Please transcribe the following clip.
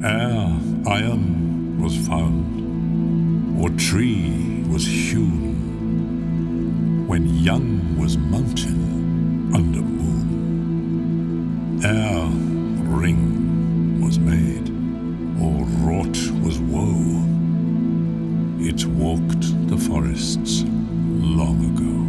Ere iron was found, or tree was hewn, when young was mountain under moon, ere ring was made, or wrought was woe, it walked the forests long ago.